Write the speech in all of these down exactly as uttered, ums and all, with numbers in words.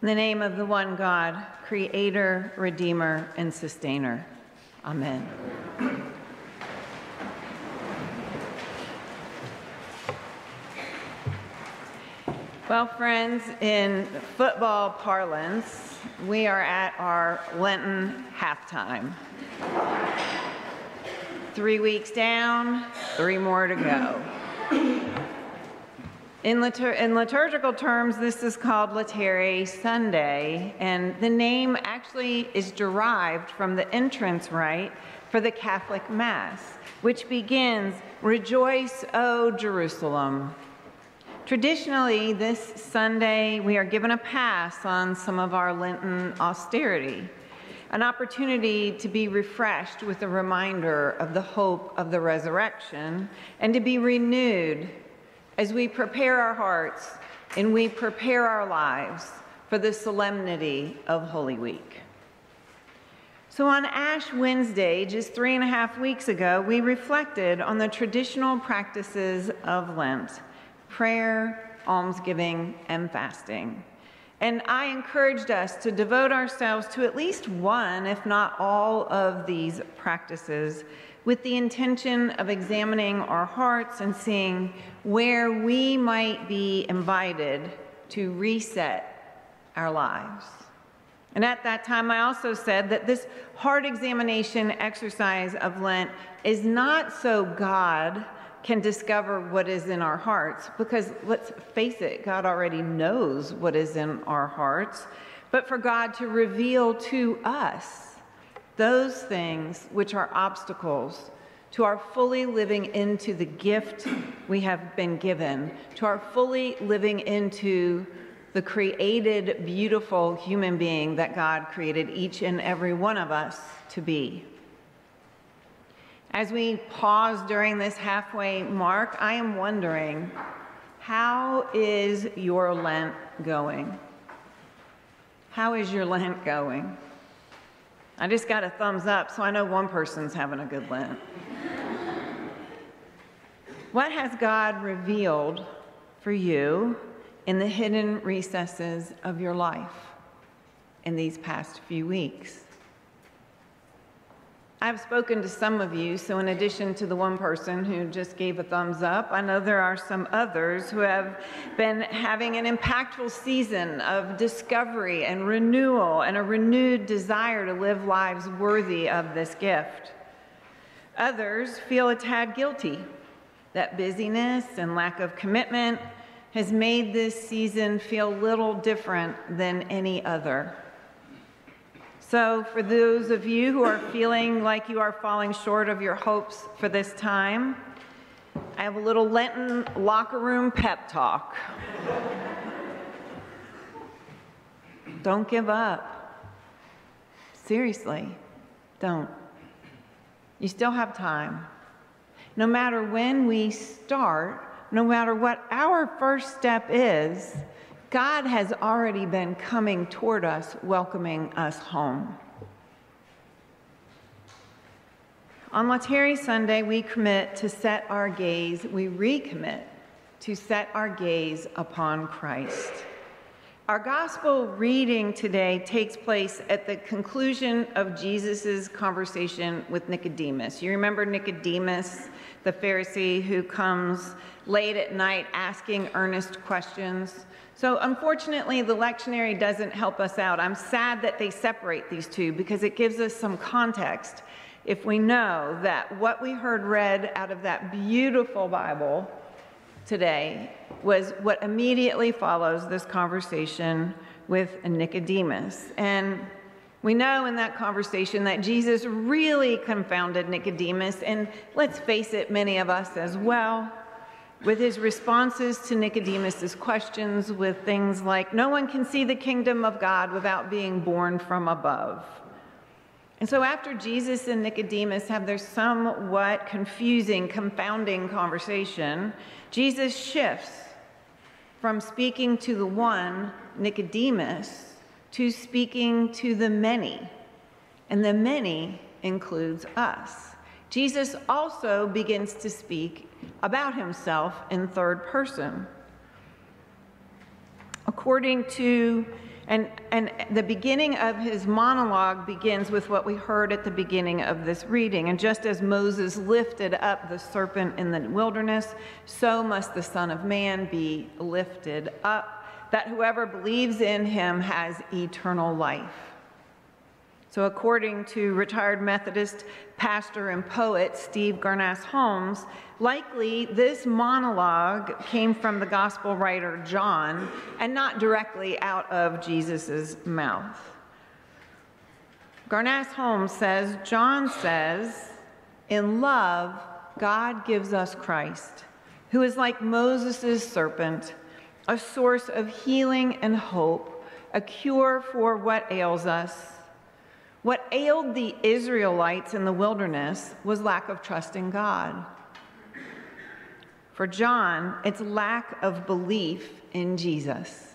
In the name of the one God, Creator, Redeemer, and Sustainer. Amen. Well, friends, in football parlance, we are at our Lenten halftime. Three weeks down, three more to go. In, litur in liturgical terms, this is called Laetare Sunday, and the name actually is derived from the entrance rite for the Catholic Mass, which begins, "Rejoice, O Jerusalem." Traditionally, this Sunday, we are given a pass on some of our Lenten austerity, an opportunity to be refreshed with a reminder of the hope of the resurrection and to be renewed as we prepare our hearts and we prepare our lives for the solemnity of Holy Week. So on Ash Wednesday, just three and a half weeks ago, we reflected on the traditional practices of Lent: prayer, almsgiving, and fasting. And I encouraged us to devote ourselves to at least one, if not all, of these practices, with the intention of examining our hearts and seeing where we might be invited to reset our lives. And at that time, I also said that this heart examination exercise of Lent is not so God can discover what is in our hearts, because let's face it, God already knows what is in our hearts, but for God to reveal to us those things which are obstacles to our fully living into the gift we have been given, to our fully living into the created, beautiful human being that God created each and every one of us to be. As we pause during this halfway mark, I am wondering, how is your Lent going? How is your Lent going? I just got a thumbs up, so I know one person's having a good Lent. What has God revealed for you in the hidden recesses of your life in these past few weeks? I've spoken to some of you, so in addition to the one person who just gave a thumbs up, I know there are some others who have been having an impactful season of discovery and renewal and a renewed desire to live lives worthy of this gift. Others feel a tad guilty that busyness and lack of commitment has made this season feel little different than any other. So for those of you who are feeling like you are falling short of your hopes for this time, I have a little Lenten locker room pep talk. Don't give up. Seriously, don't. You still have time. No matter when we start, no matter what our first step is, God has already been coming toward us, welcoming us home. On Laetare Sunday, we commit to set our gaze, we recommit to set our gaze upon Christ. Our gospel reading today takes place at the conclusion of Jesus' conversation with Nicodemus. You remember Nicodemus, the Pharisee who comes late at night asking earnest questions? So unfortunately, the lectionary doesn't help us out. I'm sad that they separate these two because it gives us some context if we know that what we heard read out of that beautiful Bible today was what immediately follows this conversation with Nicodemus. And we know in that conversation that Jesus really confounded Nicodemus, and let's face it, many of us as well, with his responses to Nicodemus's questions with things like, no one can see the kingdom of God without being born from above. And so after Jesus and Nicodemus have their somewhat confusing, confounding conversation, Jesus shifts from speaking to the one, Nicodemus, to speaking to the many. And the many includes us. Jesus also begins to speak about himself in third person. According to And, and the beginning of his monologue begins with what we heard at the beginning of this reading. And just as Moses lifted up the serpent in the wilderness, so must the Son of Man be lifted up, that whoever believes in him has eternal life. So according to retired Methodist pastor and poet Steve Garnaas-Holmes, likely this monologue came from the gospel writer John and not directly out of Jesus' mouth. Garnaas-Holmes says, John says, in love, God gives us Christ, who is like Moses' serpent, a source of healing and hope, a cure for what ails us. What ailed the Israelites in the wilderness was lack of trust in God. For John, it's lack of belief in Jesus.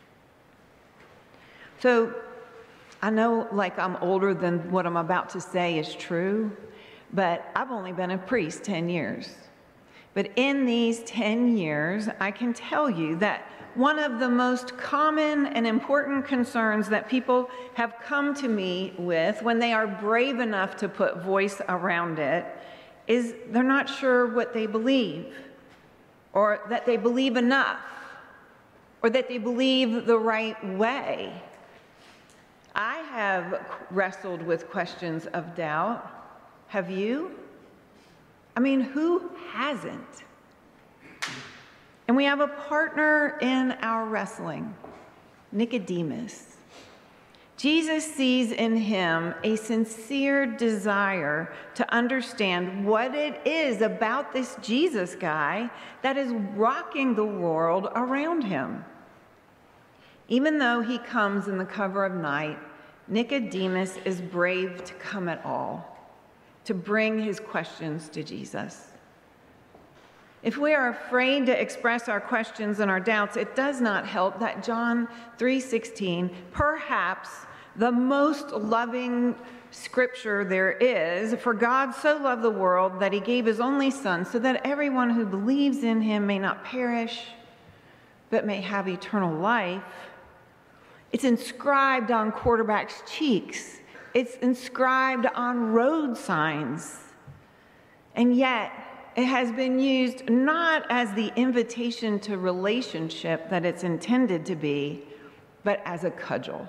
So I know like I'm older than what I'm about to say is true, but I've only been a priest ten years. But in these ten years, I can tell you that one of the most common and important concerns that people have come to me with when they are brave enough to put voice around it is they're not sure what they believe, or that they believe enough, or that they believe the right way. I have wrestled with questions of doubt. Have you? I mean, who hasn't? And we have a partner in our wrestling, Nicodemus. Jesus sees in him a sincere desire to understand what it is about this Jesus guy that is rocking the world around him. Even though he comes in the cover of night, Nicodemus is brave to come at all, to bring his questions to Jesus. If we are afraid to express our questions and our doubts, it does not help that John three sixteen, perhaps the most loving scripture there is, for God so loved the world that he gave his only Son, so that everyone who believes in him may not perish, but may have eternal life. It's inscribed on quarterbacks' cheeks. It's inscribed on road signs. And yet, it has been used not as the invitation to relationship that it's intended to be, but as a cudgel.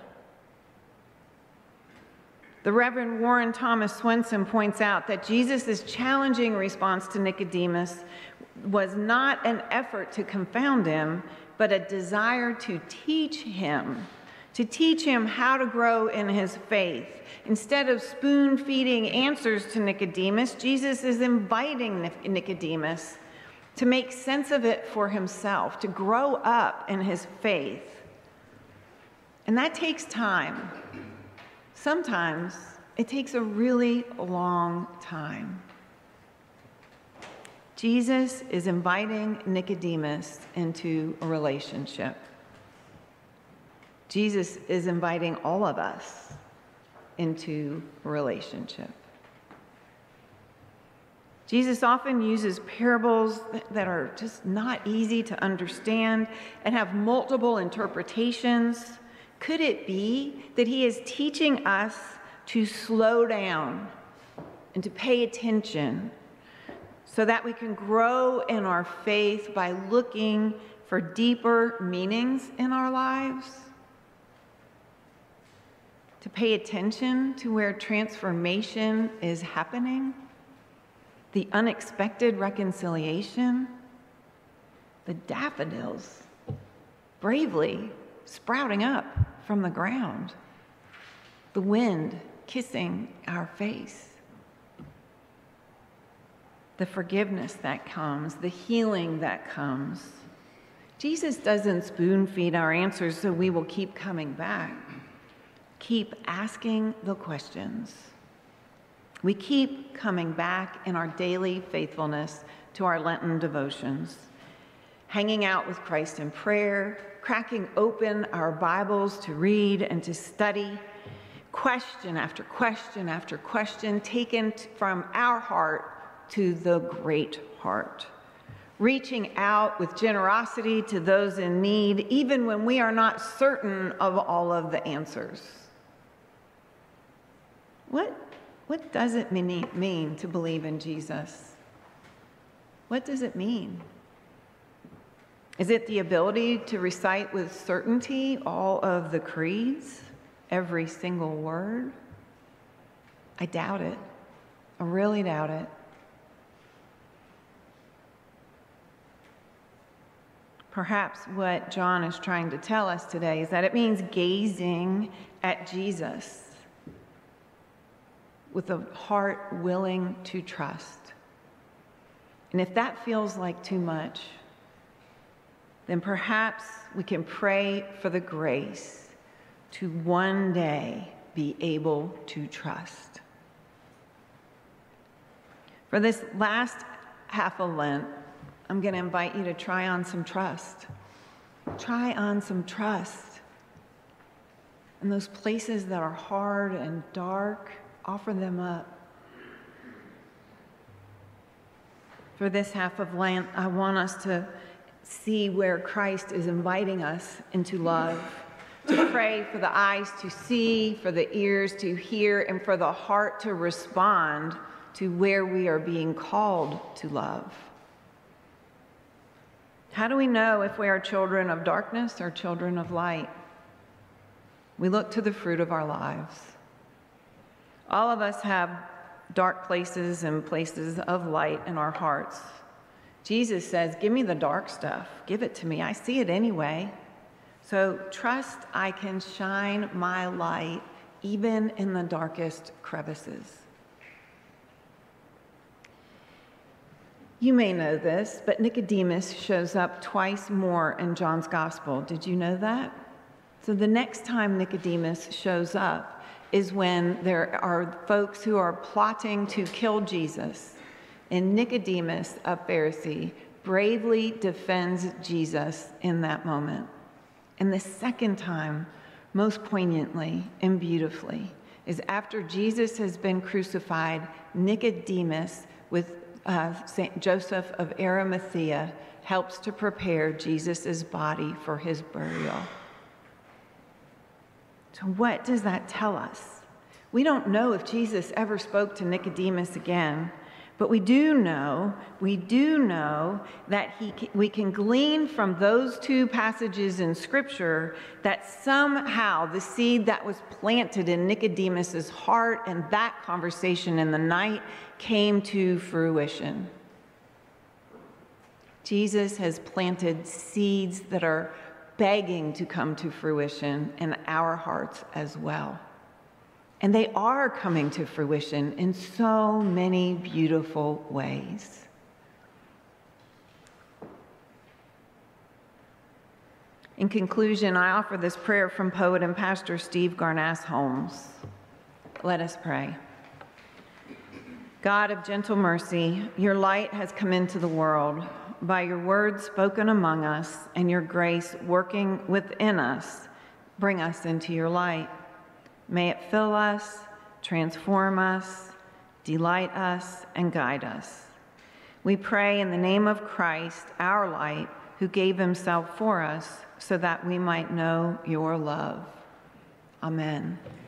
The Reverend Warren Thomas Swenson points out that Jesus' challenging response to Nicodemus was not an effort to confound him, but a desire to teach him, to teach him how to grow in his faith. Instead of spoon-feeding answers to Nicodemus, Jesus is inviting Nicodemus to make sense of it for himself, to grow up in his faith. And that takes time. Sometimes it takes a really long time. Jesus is inviting Nicodemus into a relationship. Jesus is inviting all of us into a relationship. Jesus often uses parables that are just not easy to understand and have multiple interpretations. Could it be that he is teaching us to slow down and to pay attention so that we can grow in our faith by looking for deeper meanings in our lives? To pay attention to where transformation is happening, the unexpected reconciliation, the daffodils bravely sprouting up from the ground, the wind kissing our face, the forgiveness that comes, the healing that comes. Jesus doesn't spoon feed our answers so we will keep coming back. Keep asking the questions. We keep coming back in our daily faithfulness to our Lenten devotions, hanging out with Christ in prayer, cracking open our Bibles to read and to study, question after question after question taken from our heart to the great heart, reaching out with generosity to those in need, even when we are not certain of all of the answers. What, what does it mean, mean to believe in Jesus? What does it mean? Is it the ability to recite with certainty all of the creeds, every single word? I doubt it. I really doubt it. Perhaps what John is trying to tell us today is that it means gazing at Jesus with a heart willing to trust. And if that feels like too much, then perhaps we can pray for the grace to one day be able to trust. For this last half of Lent, I'm going to invite you to try on some trust. Try on some trust. In those places that are hard and dark, offer them up. For this half of Lent, I want us to see where Christ is inviting us into love, to pray for the eyes to see, for the ears to hear, and for the heart to respond to where we are being called to love. How do we know if we are children of darkness or children of light? We look to the fruit of our lives. All of us have dark places and places of light in our hearts. Jesus says, give me the dark stuff. Give it to me. I see it anyway. So trust I can shine my light even in the darkest crevices. You may know this, but Nicodemus shows up twice more in John's gospel. Did you know that? So the next time Nicodemus shows up is when there are folks who are plotting to kill Jesus. And Nicodemus, a Pharisee, bravely defends Jesus in that moment. And the second time, most poignantly and beautifully, is after Jesus has been crucified, Nicodemus, with uh, Saint Joseph of Arimathea, helps to prepare Jesus' body for his burial. So what does that tell us? We don't know if Jesus ever spoke to Nicodemus again, but we do know, we do know that he, we can glean from those two passages in Scripture that somehow the seed that was planted in Nicodemus's heart and that conversation in the night came to fruition. Jesus has planted seeds that are begging to come to fruition in our hearts as well. And they are coming to fruition in so many beautiful ways. In conclusion, I offer this prayer from poet and pastor Steve Garnaas Holmes. Let us pray. God of gentle mercy, your light has come into the world. By your words spoken among us and your grace working within us, bring us into your light. May it fill us, transform us, delight us, and guide us. We pray in the name of Christ, our light, who gave himself for us so that we might know your love. Amen.